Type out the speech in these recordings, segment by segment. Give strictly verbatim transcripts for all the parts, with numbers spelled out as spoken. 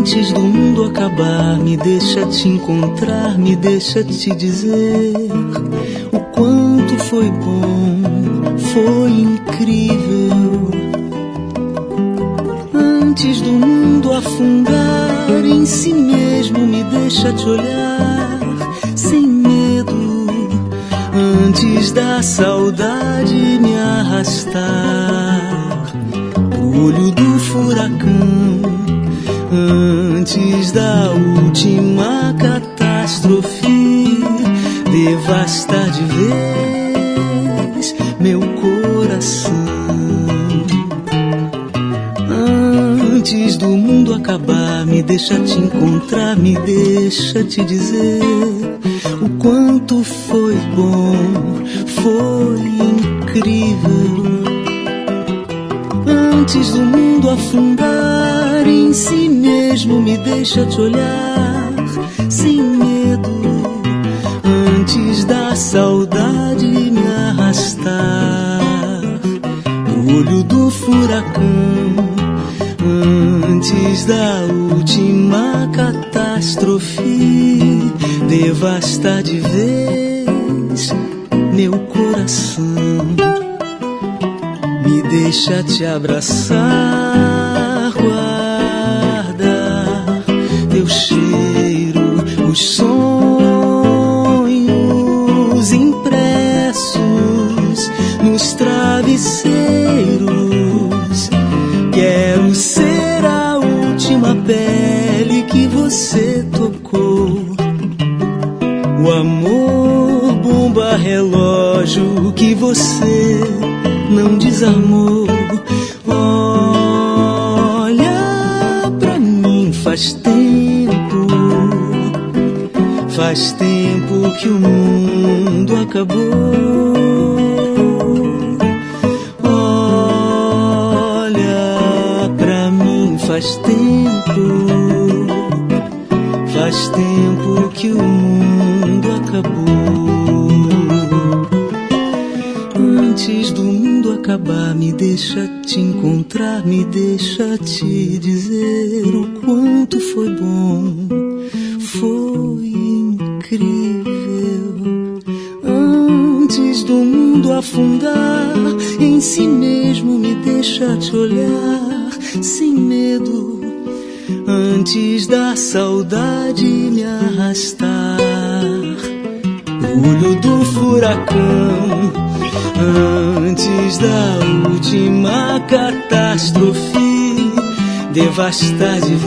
Antes do mundo acabar, me deixa te encontrar, me deixa te dizer o quanto foi bom, foi incrível. Antes do mundo afundar em si mesmo, me deixa te olhar sem medo. Antes da saudade me arrastar pro olho do furacão, antes da última catástrofe devastar de vez meu coração. Antes do mundo acabar, me deixa te encontrar, me deixa te dizer o quanto foi bom, foi incrível. Antes do mundo afundar em si mesmo, me deixa te olhar sem medo. Antes da saudade me arrastar no olho do furacão, antes da última catástrofe devastar de vez meu coração. Me deixa te abraçar, guardar teu cheiro, os sonhos impressos nos travesseiros. Quero ser a última pele que você tocou, o amor bomba relógio que você não desarmou. Olha pra mim, faz tempo, faz tempo que o mundo acabou. Olha pra mim, faz tempo, faz tempo que o mundo acabou. Antes do mundo acabar, me deixa te encontrar, me deixa te dizer o quanto foi bom, foi incrível. Antes do mundo afundar em si mesmo, me deixa te olhar sem medo. Antes da saudade me arrastar no olho do furacão, antes da última catástrofe devastar de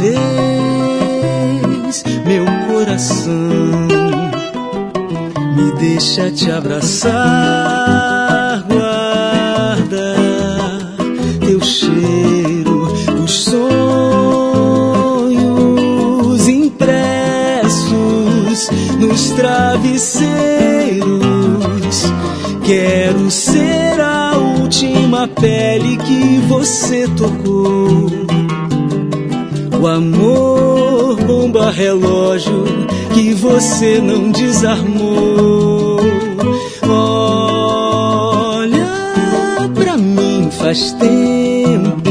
vez meu coração. Me deixa te abraçar, guarda teu cheiro, os sonhos impressos nos travesseiros. Quero ser a última pele que você tocou, o amor bomba relógio que você não desarmou. Olha pra mim, faz tempo,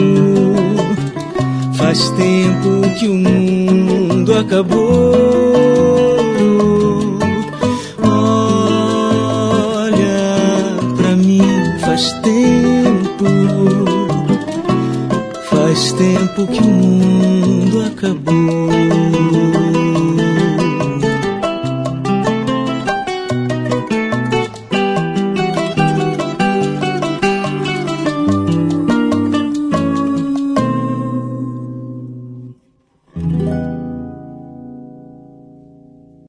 faz tempo que o mundo acabou. Faz tempo, faz tempo que o mundo acabou.